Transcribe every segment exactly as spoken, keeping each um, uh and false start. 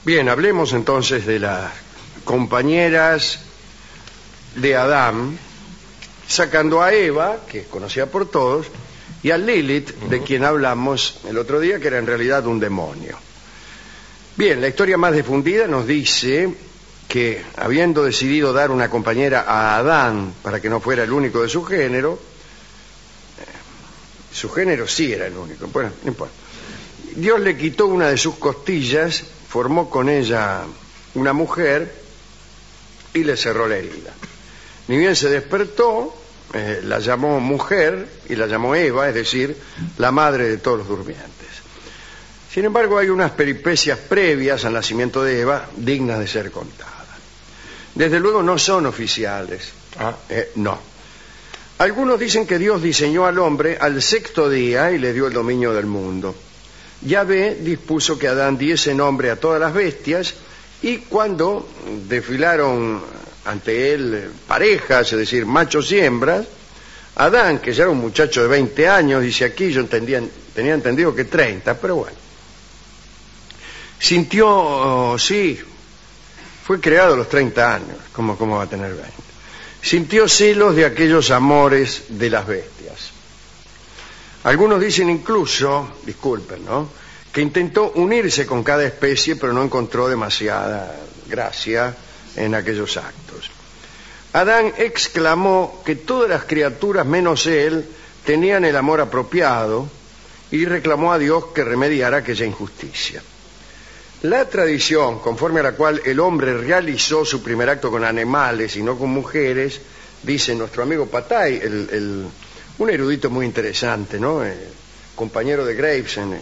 Bien, hablemos entonces de las compañeras de Adán, sacando a Eva, que es conocida por todos, y a Lilith, de quien hablamos el otro día, que era en realidad un demonio. Bien, la historia más difundida nos dice que, habiendo decidido dar una compañera a Adán para que no fuera el único de su género, su género sí era el único, bueno, no importa, Dios le quitó una de sus costillas, formó con ella una mujer y le cerró la herida. Ni bien se despertó, eh, la llamó mujer y la llamó Eva, es decir, la madre de todos los durmientes. Sin embargo, hay unas peripecias previas al nacimiento de Eva dignas de ser contadas. Desde luego no son oficiales, Ah. eh, no. Algunos dicen que Dios diseñó al hombre al sexto día y le dio el dominio del mundo. Yahvé dispuso que Adán diese nombre a todas las bestias, y cuando desfilaron ante él parejas, es decir, machos y hembras, Adán, que ya era un muchacho de veinte años, dice aquí, yo entendía, tenía entendido que treinta, pero bueno, sintió, oh, sí, fue creado a los treinta años, ¿cómo, cómo va a tener veinte? Sintió celos de aquellos amores de las bestias. Algunos dicen incluso, disculpen, ¿no?, que intentó unirse con cada especie, pero no encontró demasiada gracia en aquellos actos. Adán exclamó que todas las criaturas menos él tenían el amor apropiado y reclamó a Dios que remediara aquella injusticia. La tradición, conforme a la cual el hombre realizó su primer acto con animales y no con mujeres, dice nuestro amigo Patay, el, el, un erudito muy interesante, ¿no?, el compañero de Graves en, en,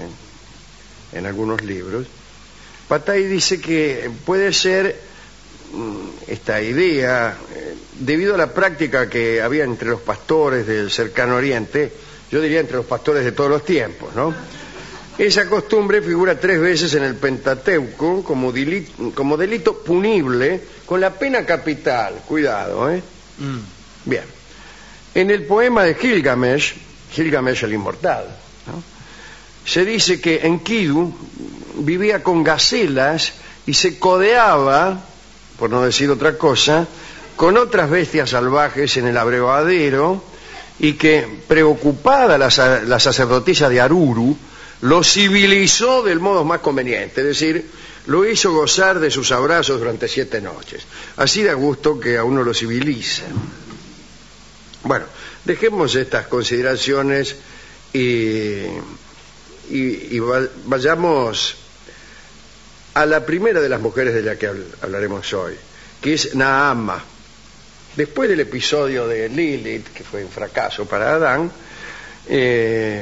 en algunos libros. Patay dice que puede ser esta idea, eh, debido a la práctica que había entre los pastores del cercano oriente, yo diría entre los pastores de todos los tiempos, ¿no? Esa costumbre figura tres veces en el Pentateuco como delito, como delito punible con la pena capital. Cuidado, ¿eh? Mm. Bien. En el poema de Gilgamesh, Gilgamesh el inmortal, ¿no?, se dice que Enkidu vivía con gacelas y se codeaba, por no decir otra cosa, con otras bestias salvajes en el abrevadero, y que, preocupada la, la sacerdotisa de Aruru, lo civilizó del modo más conveniente, es decir, lo hizo gozar de sus abrazos durante siete noches. Así da gusto que a uno lo civilicen. Bueno, dejemos estas consideraciones y, y, y vayamos a la primera de las mujeres de la que hablaremos hoy, que es Naama. Después del episodio de Lilith, que fue un fracaso para Adán, eh,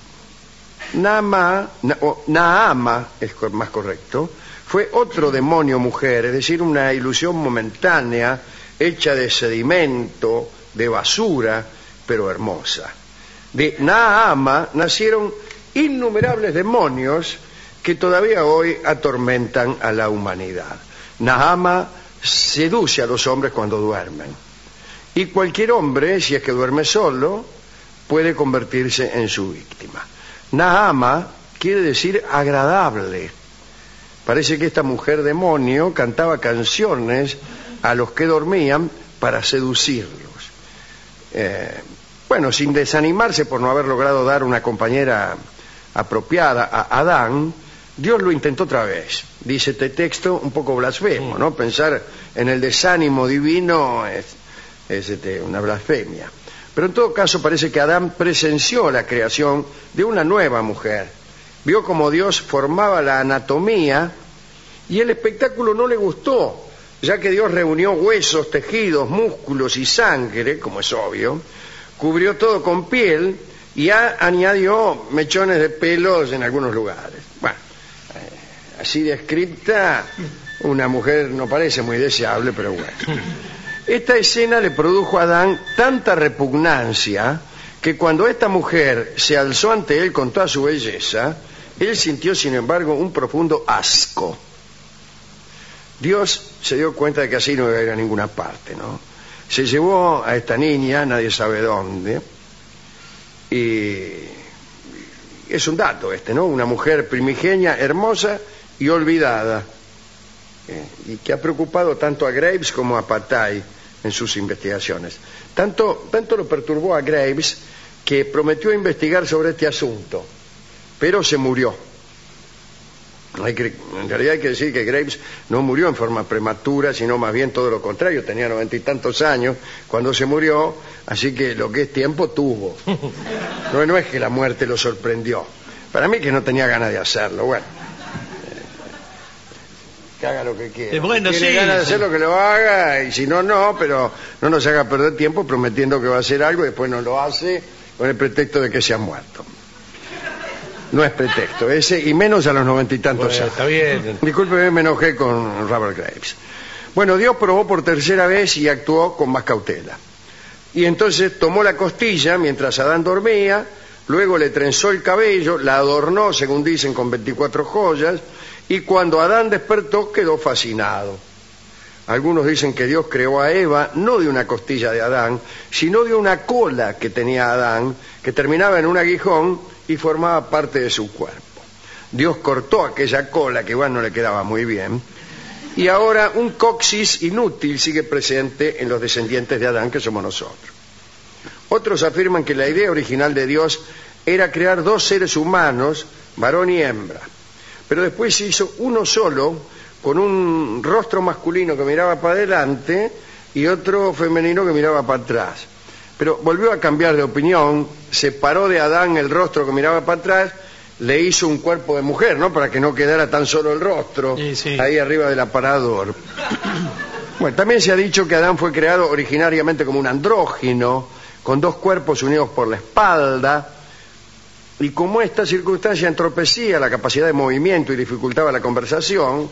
Naama, Na, o Naama, es más correcto, fue otro demonio mujer, es decir, una ilusión momentánea, hecha de sedimento, de basura, pero hermosa. De Naama nacieron innumerables demonios que todavía hoy atormentan a la humanidad. Naama seduce a los hombres cuando duermen, y cualquier hombre, si es que duerme solo, puede convertirse en su víctima. Naama quiere decir agradable. Parece que esta mujer demonio cantaba canciones a los que dormían para seducirlos. Eh, bueno, sin desanimarse por no haber logrado dar una compañera apropiada a Adán, Dios lo intentó otra vez. Dice este texto un poco blasfemo, ¿no? Pensar en el desánimo divino es, es este, una blasfemia. Pero en todo caso parece que Adán presenció la creación de una nueva mujer. Vio cómo Dios formaba la anatomía y el espectáculo no le gustó, ya que Dios reunió huesos, tejidos, músculos y sangre, como es obvio, cubrió todo con piel y a, añadió mechones de pelos en algunos lugares. Bueno, eh, así descrita, una mujer no parece muy deseable, pero bueno. Esta escena le produjo a Adán tanta repugnancia que cuando esta mujer se alzó ante él con toda su belleza, él sintió, sin embargo, un profundo asco. Dios se dio cuenta de que así no iba a ir a ninguna parte, ¿no? Se llevó a esta niña, nadie sabe dónde, y es un dato este, ¿no? Una mujer primigenia, hermosa y olvidada, eh, y que ha preocupado tanto a Graves como a Patay en sus investigaciones. Tanto, tanto lo perturbó a Graves que prometió investigar sobre este asunto, pero se murió. Hay que, en realidad hay que decir que Graves no murió en forma prematura, sino más bien todo lo contrario, tenía noventa y tantos años cuando se murió, así que lo que es tiempo tuvo. No, no es que la muerte lo sorprendió, para mí que no tenía ganas de hacerlo. Bueno, que haga lo que quiera. Bueno, si tiene sí, ganas de sí. hacerlo, que lo haga, y si no, no, pero no nos haga perder tiempo prometiendo que va a hacer algo y después no lo hace con el pretexto de que se ha muerto. No es pretexto ese, y menos a los noventa y tantos Bueno, años. está bien. Discúlpeme, me enojé con Robert Graves. Bueno, Dios probó por tercera vez y actuó con más cautela. Y entonces tomó la costilla mientras Adán dormía, luego le trenzó el cabello, la adornó, según dicen, con veinticuatro joyas, y cuando Adán despertó quedó fascinado. Algunos dicen que Dios creó a Eva no de una costilla de Adán, sino de una cola que tenía Adán, que terminaba en un aguijón y formaba parte de su cuerpo. Dios cortó aquella cola, que igual no le quedaba muy bien, y ahora un coxis inútil sigue presente en los descendientes de Adán, que somos nosotros. Otros afirman que la idea original de Dios era crear dos seres humanos, varón y hembra, pero después se hizo uno solo, con un rostro masculino que miraba para adelante y otro femenino que miraba para atrás. Pero volvió a cambiar de opinión, separó de Adán el rostro que miraba para atrás, le hizo un cuerpo de mujer, ¿no? Para que no quedara tan solo el rostro, sí, sí. ahí arriba del aparador. Bueno, también se ha dicho que Adán fue creado originariamente como un andrógino, con dos cuerpos unidos por la espalda, y como esta circunstancia entorpecía la capacidad de movimiento y dificultaba la conversación,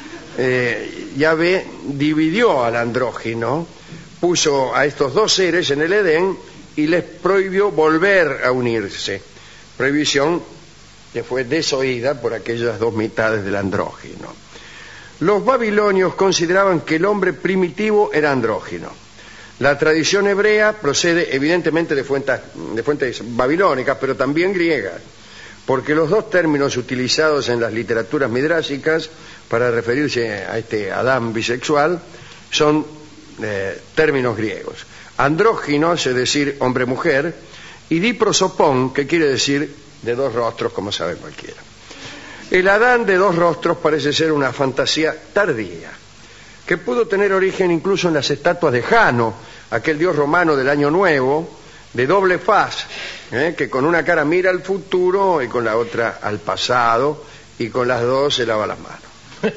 eh, Yahvé dividió al andrógino, puso a estos dos seres en el Edén y les prohibió volver a unirse. Prohibición que fue desoída por aquellas dos mitades del andrógino. Los babilonios consideraban que el hombre primitivo era andrógino. La tradición hebrea procede evidentemente de fuentes, de fuentes babilónicas, pero también griegas, porque los dos términos utilizados en las literaturas midrásicas para referirse a este Adán bisexual son Eh, términos griegos. Andróginos, es decir, hombre-mujer, y diprosopón, que quiere decir de dos rostros, como sabe cualquiera. El Adán de dos rostros parece ser una fantasía tardía, que pudo tener origen incluso en las estatuas de Jano, aquel dios romano del Año Nuevo, de doble faz, eh, que con una cara mira al futuro y con la otra al pasado, y con las dos se lava las manos.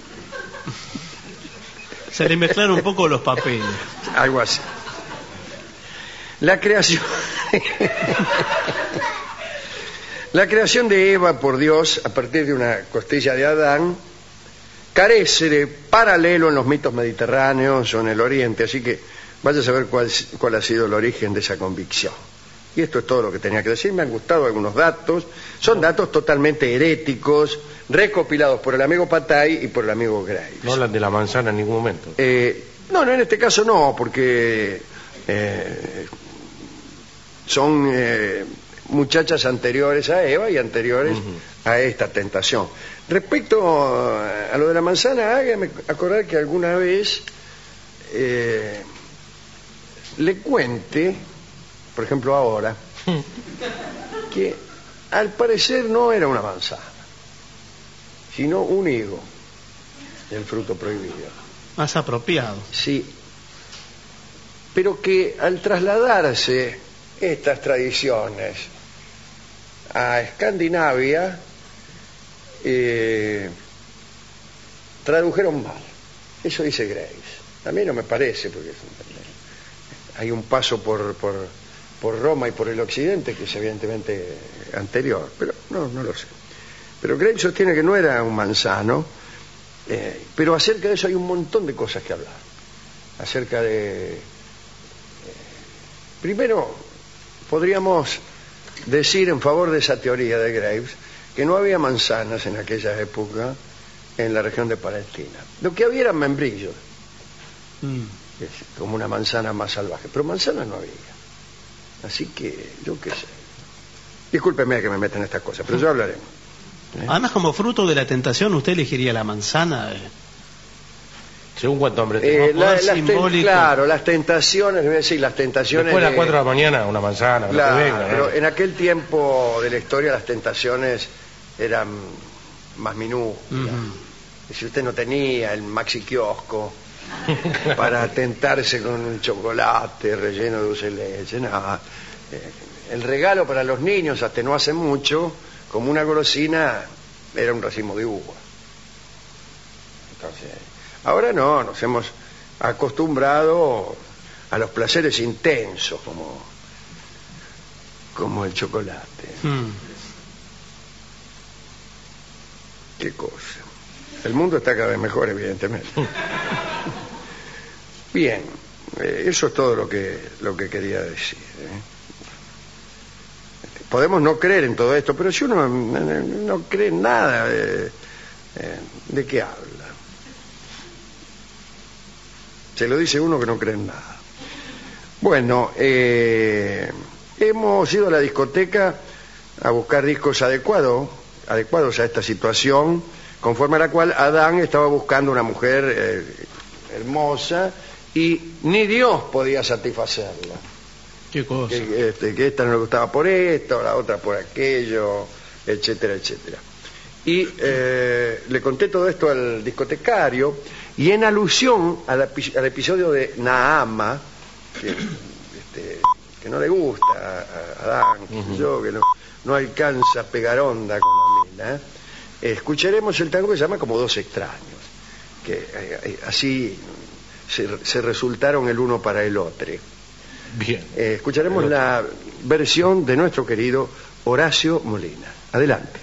Se le mezclaron un poco los papeles. Algo así. La creación... La creación de Eva por Dios a partir de una costilla de Adán carece de paralelo en los mitos mediterráneos o en el Oriente, así que vaya a saber cuál, cuál ha sido el origen de esa convicción. Y esto es todo lo que tenía que decir. Me han gustado algunos datos. Son datos totalmente heréticos, recopilados por el amigo Patay y por el amigo Graves. No hablan de la manzana en ningún momento. Eh, no, no, en este caso no, porque eh, son eh, muchachas anteriores a Eva y anteriores uh-huh. a esta tentación. Respecto a lo de la manzana, hágame acordar que alguna vez eh, le cuente, por ejemplo ahora, que al parecer no era una manzana, sino un higo, el fruto prohibido. Más apropiado. Sí, pero que al trasladarse estas tradiciones a Escandinavia, eh, tradujeron mal. Eso dice Graves. A mí no me parece, porque hay un paso por, por, por Roma y por el occidente que es evidentemente anterior, pero no, no lo sé. Pero Graves sostiene que no era un manzano, eh, pero acerca de eso hay un montón de cosas que hablar. Acerca de... Eh, primero, podríamos decir en favor de esa teoría de Graves que no había manzanas en aquella época en la región de Palestina. Lo que había eran membrillos, mm. como una manzana más salvaje, pero manzanas no había. Así que, yo qué sé. Discúlpeme que me meta en estas cosas, pero ya hablaremos. ¿Eh? Además, como fruto de la tentación, ¿usted elegiría la manzana? Eh, Según cuánto hombre Eh, tenga. la- poder las ten- simbólico. claro, las tentaciones, voy a decir, las tentaciones Después de las de- cuatro de la mañana, una manzana, Claro, lo que venga. ¿no? pero en aquel tiempo de la historia las tentaciones eran más minúsculas. Ujú. Y si usted no tenía el maxi kiosco para tentarse con un chocolate relleno de dulce de leche, nada. Eh, el regalo para los niños hasta no hace mucho, como una golosina, era un racimo de uvas. Entonces, ahora no, nos hemos acostumbrado a los placeres intensos como, como el chocolate. Mm. Qué cosa. El mundo está cada vez mejor, evidentemente. Bien, eh, eso es todo lo que, lo que quería decir. ¿eh? Podemos no creer en todo esto, pero si uno no, no cree en nada, eh, eh, ¿de qué habla? Se lo dice uno que no cree en nada. Bueno, eh, hemos ido a la discoteca a buscar discos adecuados, adecuados a esta situación, conforme a la cual Adán estaba buscando una mujer eh, hermosa y ni Dios podía satisfacerla. Qué cosa. Que, este, que esta no le gustaba por esto, la otra por aquello, etcétera, etcétera. Y eh, le conté todo esto al discotecario y en alusión al, epi- al episodio de Naama, que, este, que no le gusta a, a Adán, qué sé yo, que no, no alcanza a pegar onda con la mina, ¿eh? Escucharemos el tango que se llama Como dos extraños, que eh, eh, así se, se resultaron el uno para el otro. Bien. Eh, escucharemos la versión de nuestro querido Horacio Molina. Adelante.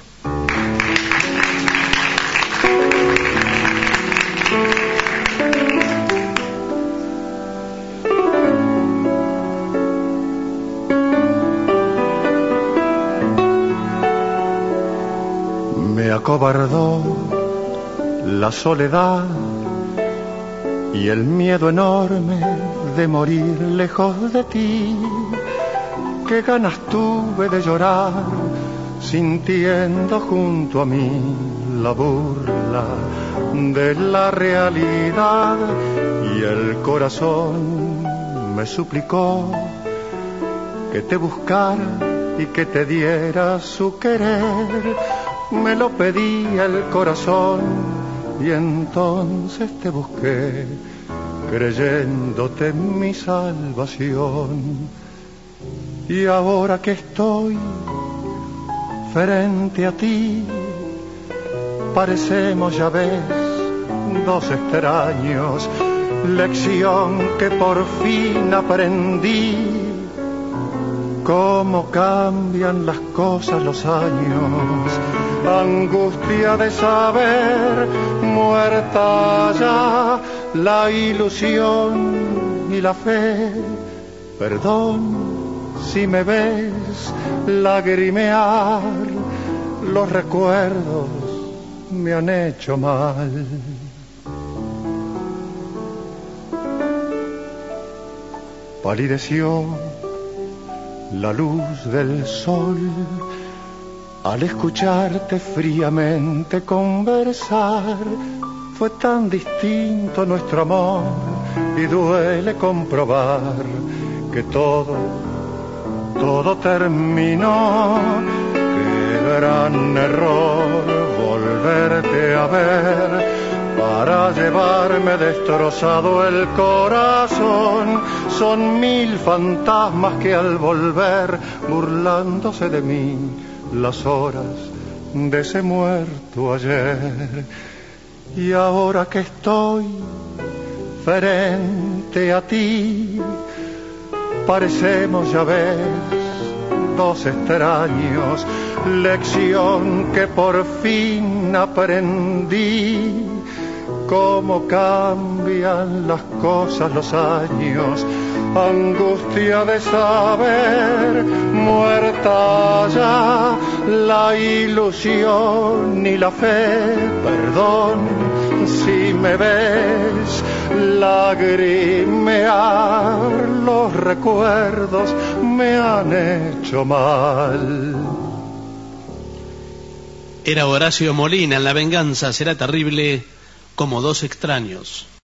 Me acobardó la soledad y el miedo enorme de morir lejos de ti. Qué ganas tuve de llorar sintiendo junto a mí la burla de la realidad, y el corazón me suplicó que te buscara y que te diera su querer. Me lo pedía el corazón y entonces te busqué, creyéndote mi salvación. Y ahora que estoy frente a ti, parecemos, ya ves, dos extraños. Lección que por fin aprendí, cómo cambian las cosas los años. Angustia de saber, muerta ya la ilusión y la fe. Perdón si me ves lagrimear, los recuerdos me han hecho mal. Palideció la luz del sol al escucharte fríamente conversar. Fue tan distinto nuestro amor y duele comprobar que todo, todo terminó. Qué gran error volverte a ver para llevarme destrozado el corazón. Son mil fantasmas que al volver, burlándose de mí, las horas de ese muerto ayer. Y ahora que estoy frente a ti, parecemos, ya ves, dos extraños. Lección que por fin aprendí, cómo cambian las cosas los años. Angustia de saber, muerta ya la ilusión y la fe. Perdón si me ves lagrimear, los recuerdos me han hecho mal. Era Horacio Molina en La venganza será terrible, como dos extraños.